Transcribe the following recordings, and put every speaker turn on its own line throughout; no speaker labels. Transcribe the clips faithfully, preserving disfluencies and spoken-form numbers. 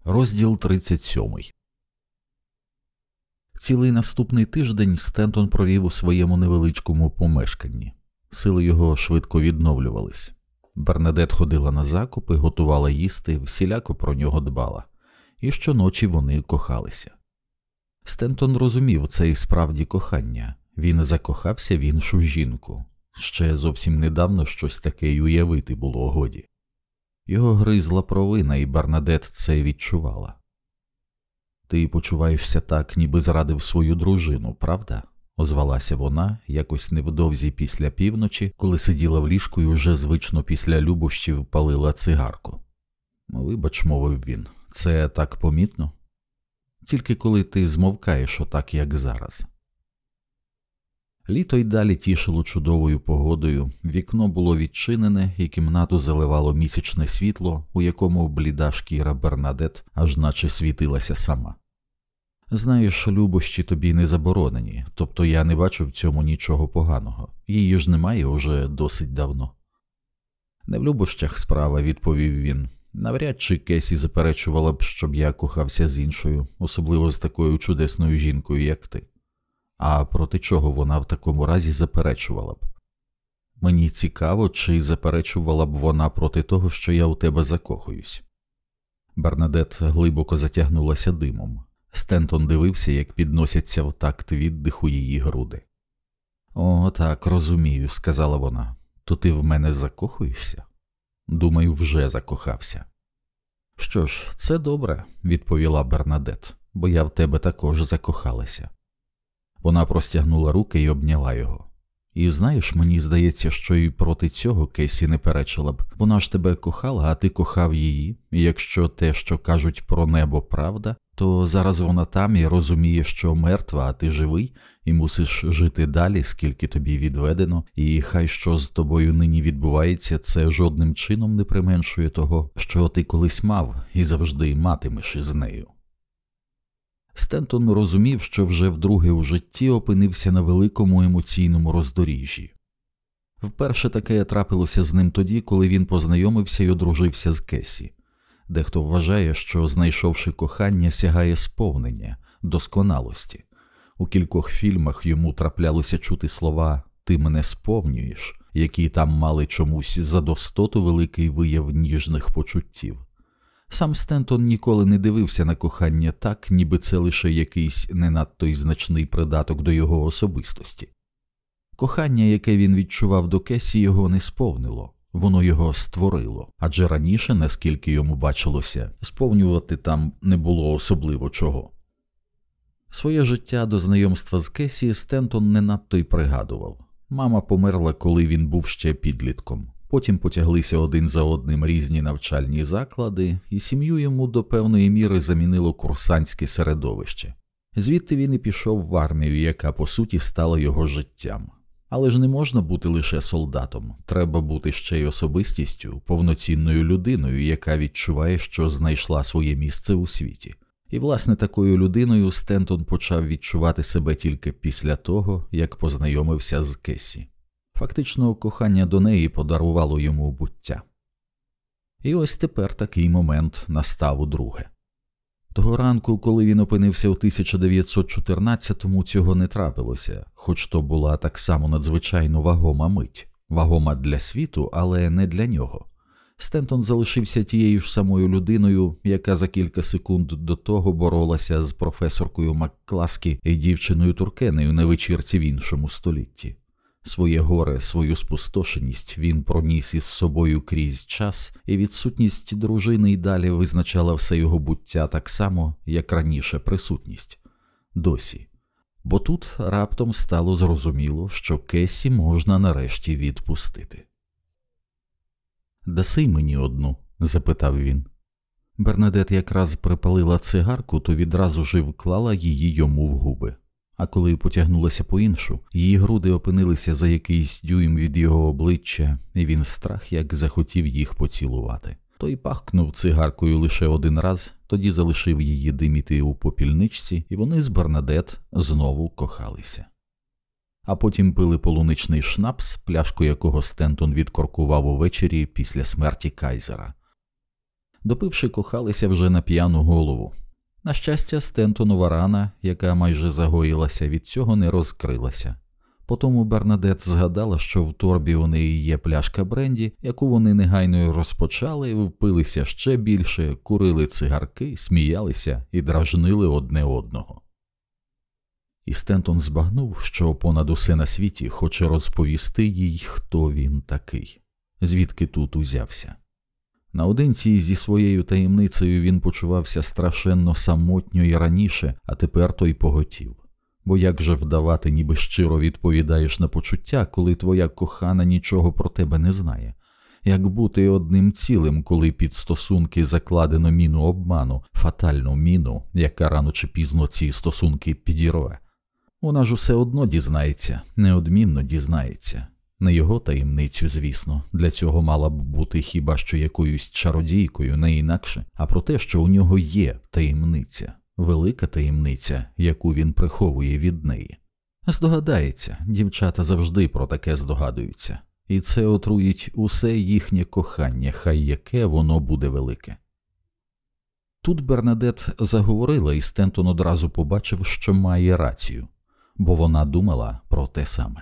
Розділ тридцять сьомий. Цілий наступний тиждень Стентон провів у своєму невеличкому помешканні. Сили його швидко відновлювались. Бернадет ходила на закупи, готувала їсти, всіляко про нього дбала. І щоночі вони кохалися. Стентон розумів, це і справді кохання. Він закохався в іншу жінку. Ще зовсім недавно щось таке й уявити було годі. Його гризла провина, і Бернадет це відчувала. «Ти почуваєшся так, ніби зрадив свою дружину, правда?» – озвалася вона якось невдовзі після півночі, коли сиділа в ліжку і уже звично після любощів палила цигарку. «Вибач», – мовив він, – «це так помітно? Тільки коли ти змовкаєш отак, як зараз». Літо й далі тішило чудовою погодою, вікно було відчинене, і кімнату заливало місячне світло, у якому бліда шкіра Бернадет аж наче світилася сама. «Знаєш, любощі тобі не заборонені, тобто я не бачу в цьому нічого поганого, її ж немає уже досить давно». «Не в любощах справа», – відповів він. «Навряд чи Кесі заперечувала б, щоб я кохався з іншою, особливо з такою чудесною жінкою, як ти». «А проти чого вона в такому разі заперечувала б?» «Мені цікаво, чи заперечувала б вона проти того, що я у тебе закохуюсь». Бернадет глибоко затягнулася димом. Стентон дивився, як підносяться в такт віддиху її груди. «О, так, розумію», – сказала вона. «То ти в мене закохуєшся?» «Думаю, вже закохався». «Що ж, це добре», – відповіла Бернадет, – «бо я в тебе також закохалася». Вона простягнула руки і обняла його. «І знаєш, мені здається, що і проти цього Кесі не перечила б. Вона ж тебе кохала, а ти кохав її. І якщо те, що кажуть про небо, правда, то зараз вона там і розуміє, що мертва, а ти живий, і мусиш жити далі, скільки тобі відведено, і хай що з тобою нині відбувається, це жодним чином не применшує того, що ти колись мав і завжди матимеш із нею». Стентон розумів, що вже вдруге у житті опинився на великому емоційному роздоріжжі. Вперше таке трапилося з ним тоді, коли він познайомився й одружився з Кесі. Дехто вважає, що, знайшовши кохання, сягає сповнення, досконалості. У кількох фільмах йому траплялося чути слова «ти мене сповнюєш», які там мали чомусь задостоту великий вияв ніжних почуттів. Сам Стентон ніколи не дивився на кохання так, ніби це лише якийсь не надто й значний придаток до його особистості. Кохання, яке він відчував до Кесі, його не сповнило, воно його створило, адже раніше, наскільки йому бачилося, сповнювати там не було особливо чого. Своє життя до знайомства з Кесі Стентон не надто й пригадував. Мама померла, коли він був ще підлітком. Потім потяглися один за одним різні навчальні заклади, і сім'ю йому до певної міри замінило курсантське середовище. Звідти він і пішов в армію, яка по суті стала його життям. Але ж не можна бути лише солдатом, треба бути ще й особистістю, повноцінною людиною, яка відчуває, що знайшла своє місце у світі. І власне такою людиною Стентон почав відчувати себе тільки після того, як познайомився з Кесі. Фактично, кохання до неї подарувало йому буття. І ось тепер такий момент настав удруге. Того ранку, коли він опинився у тисяча дев'ятсот чотирнадцятому, цього не трапилося, хоч то була так само надзвичайно вагома мить. Вагома для світу, але не для нього. Стентон залишився тією ж самою людиною, яка за кілька секунд до того боролася з професоркою Маккласкі і дівчиною Туркенею на вечірці в іншому столітті. Своє горе, свою спустошеність він проніс із собою крізь час, і відсутність дружини й далі визначала все його буття так само, як раніше присутність. Досі. Бо тут раптом стало зрозуміло, що Кесі можна нарешті відпустити. «Даси мені одну?» – запитав він. Бернадет якраз припалила цигарку, то відразу ж вклала її йому в губи. А коли потягнулася по іншу, її груди опинилися за якийсь дюйм від його обличчя, і він страх як захотів їх поцілувати. Той пахкнув цигаркою лише один раз, тоді залишив її диміти у попільничці, і вони з Бернадет знову кохалися. А потім пили полуничний шнапс, пляшку якого Стентон відкоркував увечері після смерті Кайзера. Допивши, кохалися вже на п'яну голову. На щастя, Стентонова рана, яка майже загоїлася, від цього не розкрилася. Потому Бернадет згадала, що в торбі у неї є пляшка бренді, яку вони негайно розпочали, впилися ще більше, курили цигарки, сміялися і дражнили одне одного. І Стентон збагнув, що понад усе на світі хоче розповісти їй, хто він такий, звідки тут узявся. Наодинці зі своєю таємницею він почувався страшенно самотньо і раніше, а тепер той поготів. Бо як же вдавати, ніби щиро відповідаєш на почуття, коли твоя кохана нічого про тебе не знає? Як бути одним цілим, коли під стосунки закладено міну обману, фатальну міну, яка рано чи пізно ці стосунки підірве? Вона ж усе одно дізнається, неодмінно дізнається. Не його таємницю, звісно, для цього мала б бути хіба що якоюсь чародійкою, не інакше, а про те, що у нього є таємниця, велика таємниця, яку він приховує від неї. Здогадається, дівчата завжди про таке здогадуються, і це отруїть усе їхнє кохання, хай яке воно буде велике. Тут Бернадет заговорила, і Стентон одразу побачив, що має рацію, бо вона думала про те саме.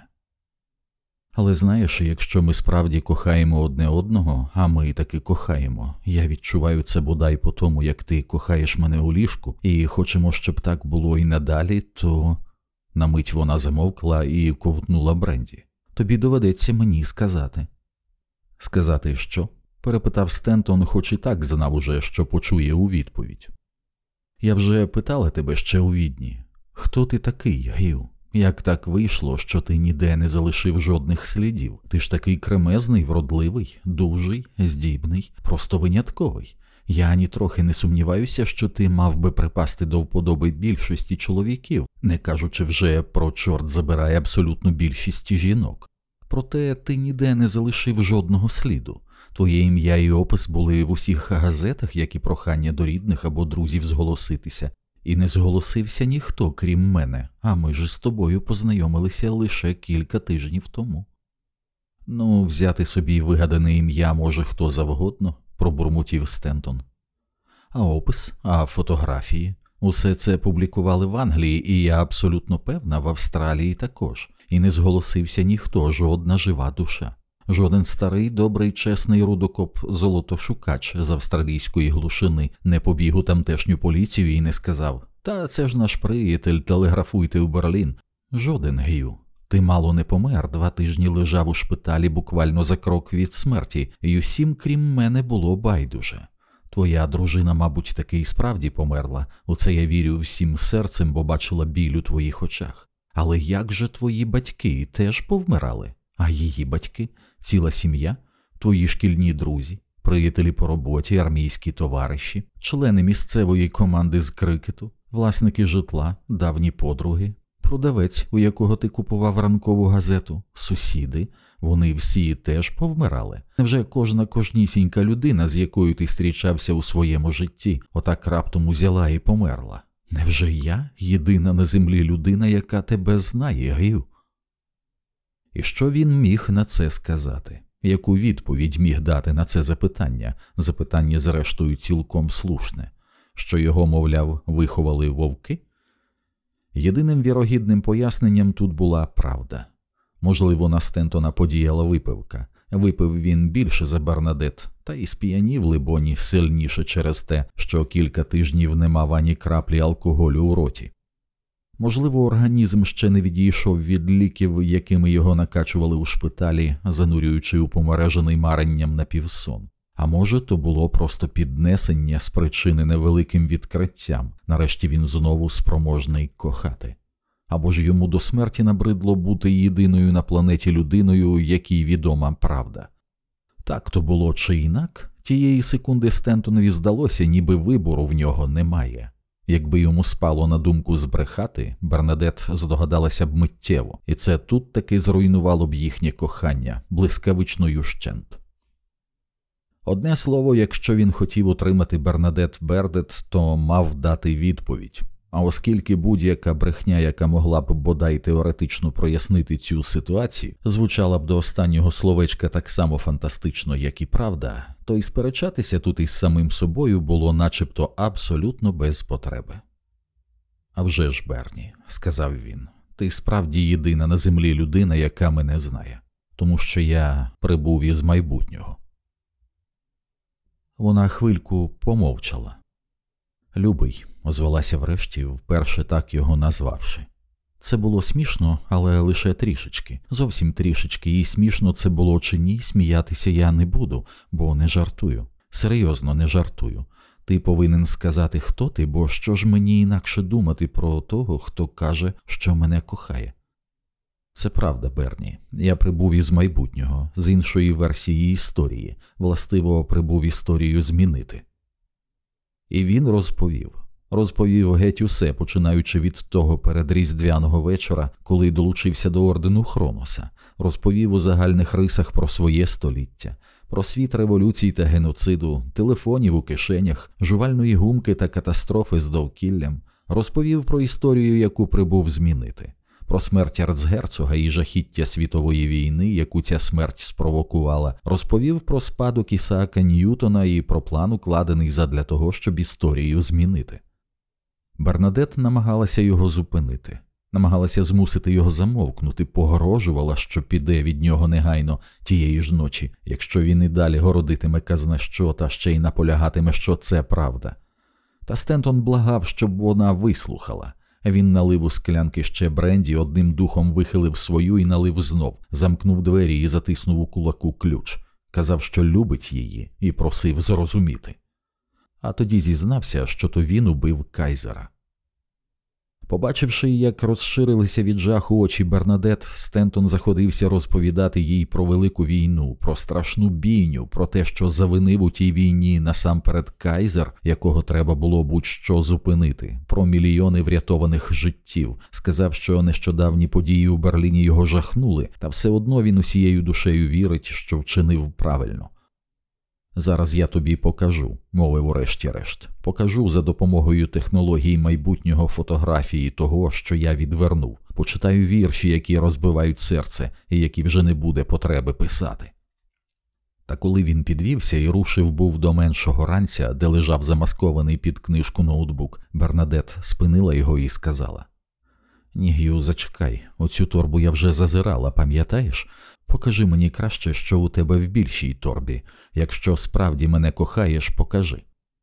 Але знаєш, якщо ми справді кохаємо одне одного, а ми таки кохаємо, я відчуваю це бодай по тому, як ти кохаєш мене у ліжку, і хочемо, щоб так було і надалі, то... На мить вона замовкла і ковтнула бренді. Тобі доведеться мені сказати. Сказати що? Перепитав Стентон, хоч і так знав уже, що почує у відповідь. Я вже питала тебе ще у Відні. Хто ти такий, Гю? Як так вийшло, що ти ніде не залишив жодних слідів? Ти ж такий кремезний, вродливий, дужий, здібний, просто винятковий. Я нітрохи не сумніваюся, що ти мав би припасти до вподоби більшості чоловіків, не кажучи вже про, чорт забирай, абсолютну більшість жінок. Проте ти ніде не залишив жодного сліду. Твоє ім'я і опис були в усіх газетах, як і прохання до рідних або друзів зголоситися. І не зголосився ніхто, крім мене, а ми ж з тобою познайомилися лише кілька тижнів тому. Ну, взяти собі вигадане ім'я може хто завгодно, пробурмотів Стентон. А опис, а фотографії? Усе це публікували в Англії, і я абсолютно певна, в Австралії також. І не зголосився ніхто, жодна жива душа. Жоден старий, добрий, чесний рудокоп-золотошукач з австралійської глушини не побіг у тамтешню поліцію і не сказав: «Та це ж наш приятель, телеграфуйте у Берлін». Жоден, Гю. Ти мало не помер, два тижні лежав у шпиталі буквально за крок від смерті, і усім, крім мене, було байдуже. Твоя дружина, мабуть, таки і справді померла, у це я вірю всім серцем, бо бачила біль у твоїх очах. Але як же твої батьки теж повмирали? А її батьки? Ціла сім'я? Твої шкільні друзі? Приятелі по роботі, армійські товариші? Члени місцевої команди з крикету? Власники житла? Давні подруги? Продавець, у якого ти купував ранкову газету? Сусіди? Вони всі теж повмирали? Невже кожна кожнісінька людина, з якою ти зустрічався у своєму житті, отак раптом узяла і померла? Невже я єдина на землі людина, яка тебе знає, Гю? І що він міг на це сказати? Яку відповідь міг дати на це запитання? Запитання, зрештою, цілком слушне. Що його, мовляв, виховали вовки? Єдиним вірогідним поясненням тут була правда. Можливо, на Стентона подіяла випивка. Випив він більше за Бернадет, та й сп'янів, либоні, сильніше через те, що кілька тижнів не мав ані краплі алкоголю у роті. Можливо, організм ще не відійшов від ліків, якими його накачували у шпиталі, занурюючи у помережений маренням напівсон. А може, то було просто піднесення, спричинене великим відкриттям. Нарешті він знову спроможний кохати. Або ж йому до смерті набридло бути єдиною на планеті людиною, якій відома правда. Так то було чи інак, тієї секунди Стентонові здалося, ніби вибору в нього немає. Якби йому спало на думку збрехати, Бернадет здогадалася б миттєво, і це тут таки зруйнувало б їхнє кохання, блискавично й ущент. Одне слово, якщо він хотів утримати Бернадет Бердет, то мав дати відповідь. А оскільки будь-яка брехня, яка могла б бодай теоретично прояснити цю ситуацію, звучала б до останнього словечка так само фантастично, як і правда, то й сперечатися тут із самим собою було начебто абсолютно без потреби. «А вже ж, Берні», – сказав він, – «ти справді єдина на землі людина, яка мене знає, тому що я прибув із майбутнього». Вона хвильку помовчала. «Любий», – озвалася врешті, вперше так його назвавши. Це було смішно, але лише трішечки, зовсім трішечки, і смішно це було чи ні, сміятися я не буду, бо не жартую. Серйозно не жартую. Ти повинен сказати, хто ти, бо що ж мені інакше думати про того, хто каже, що мене кохає. Це правда, Берні. Я прибув із майбутнього, з іншої версії історії, властиво прибув історію змінити. І він розповів. Розповів геть усе, починаючи від того передріздвяного вечора, коли долучився до ордену Хроноса, розповів у загальних рисах про своє століття, про світ революцій та геноциду, телефонів у кишенях, жувальної гумки та катастрофи з довкіллям, розповів про історію, яку прибув змінити, про смерть арцгерцога і жахіття світової війни, яку ця смерть спровокувала, розповів про спадок Ісаака Ньютона і про план, укладений задля того, щоб історію змінити. Бернадет намагалася його зупинити, намагалася змусити його замовкнути, погрожувала, що піде від нього негайно тієї ж ночі, якщо він і далі городитиме казна що, та ще й наполягатиме, що це правда. Та Стентон благав, щоб вона вислухала. Він налив у склянки ще бренді, одним духом вихилив свою і налив знов, замкнув двері і затиснув у кулаку ключ. Казав, що любить її, і просив зрозуміти. А тоді зізнався, що то він убив Кайзера. Побачивши, як розширилися від жаху очі Бернадет, Стентон заходився розповідати їй про велику війну, про страшну бійню, про те, що завинив у тій війні насамперед Кайзер, якого треба було будь-що зупинити, про мільйони врятованих життів. Сказав, що нещодавні події у Берліні його жахнули, та все одно він усією душею вірить, що вчинив правильно. «Зараз я тобі покажу», – мовив урешті-решт. «Покажу за допомогою технології майбутнього фотографії того, що я відвернув. Почитаю вірші, які розбивають серце і які вже не буде потреби писати». Та коли він підвівся і рушив був до меншого ранця, де лежав замаскований під книжку ноутбук, Бернадет спинила його і сказала: «Ні, Г'ю, зачекай, оцю торбу я вже зазирала, пам'ятаєш? Покажи мені краще, що у тебе в більшій торбі. Якщо справді мене кохаєш, покажи».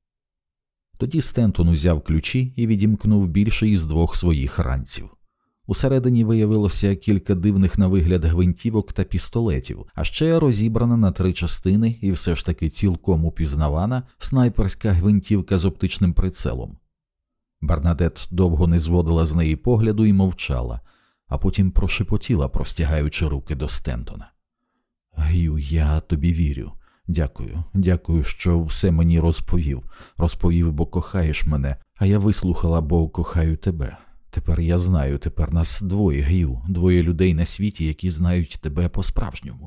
Тоді Стентон узяв ключі і відімкнув більший із двох своїх ранців. Усередині виявилося кілька дивних на вигляд гвинтівок та пістолетів, а ще розібрана на три частини і все ж таки цілком упізнавана снайперська гвинтівка з оптичним прицелом. Бернадет довго не зводила з неї погляду і мовчала, а потім прошепотіла, простягаючи руки до Стентона: «Г'ю, я тобі вірю. Дякую, дякую, що все мені розповів. Розповів, бо кохаєш мене, а я вислухала, бо кохаю тебе. Тепер я знаю, тепер нас двоє, Г'ю, двоє людей на світі, які знають тебе по-справжньому».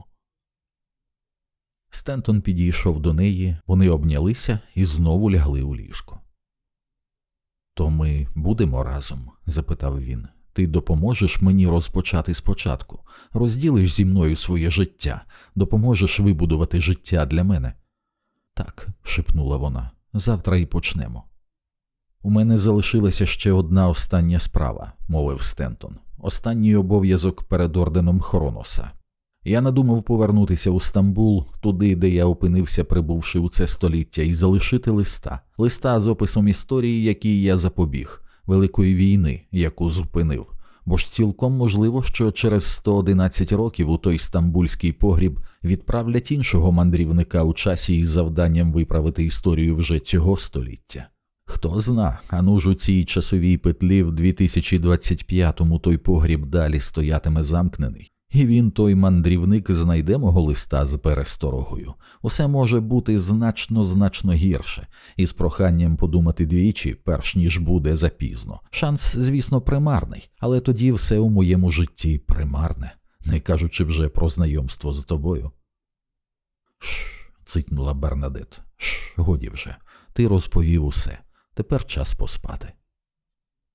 Стентон підійшов до неї, вони обнялися і знову лягли у ліжко. «То ми будемо разом?» – запитав він. «Ти допоможеш мені розпочати спочатку? Розділиш зі мною своє життя? Допоможеш вибудувати життя для мене?» «Так», – шепнула вона, – «завтра і почнемо». «У мене залишилася ще одна остання справа», – мовив Стентон. «Останній обов'язок перед орденом Хроноса. Я надумав повернутися у Стамбул, туди, де я опинився, прибувши у це століття, і залишити листа. Листа з описом історії, якій я запобіг, великої війни, яку зупинив. Бо ж цілком можливо, що через сто одинадцять років у той стамбульський погріб відправлять іншого мандрівника у часі із завданням виправити історію вже цього століття. Хто зна, а ну ж у цій часовій петлі в дві тисячі двадцять п'ятому той погріб далі стоятиме замкнений. І він, той мандрівник, знайде мого листа з пересторогою. Усе може бути значно-значно гірше, із проханням подумати двічі, перш ніж буде запізно. Шанс, звісно, примарний, але тоді все у моєму житті примарне, не кажучи вже про знайомство з тобою». «Шш», – цикнула Бернадет, – «шш, годі вже, ти розповів усе, тепер час поспати».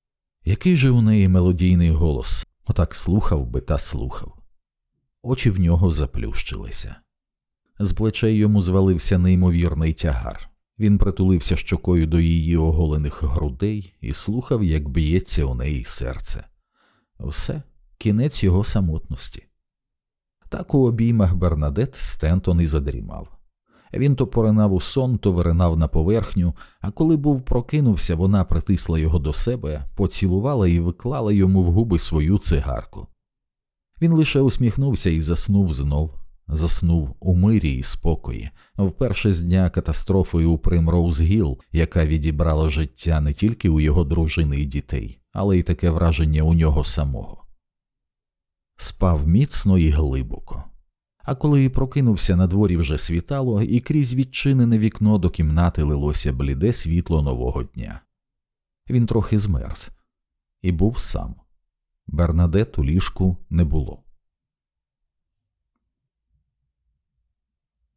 Який же у неї мелодійний голос, отак слухав би та слухав. Очі в нього заплющилися. З плечей йому звалився неймовірний тягар. Він притулився щокою до її оголених грудей і слухав, як б'ється у неї серце. Все, кінець його самотності. Так у обіймах Бернадет Стентон і задрімав. Він то поринав у сон, то виринав на поверхню, а коли був прокинувся, вона притисла його до себе, поцілувала і виклала йому в губи свою цигарку. Він лише усміхнувся і заснув знов. Заснув у мирі і спокої, вперше з дня катастрофи у Примроуз-Гілл, яка відібрала життя не тільки у його дружини і дітей, але й таке враження у нього самого. Спав міцно і глибоко. А коли прокинувся, на дворі вже світало, і крізь відчинене вікно до кімнати лилося бліде світло нового дня. Він трохи змерз. І був сам. Бернадет у ліжку не було.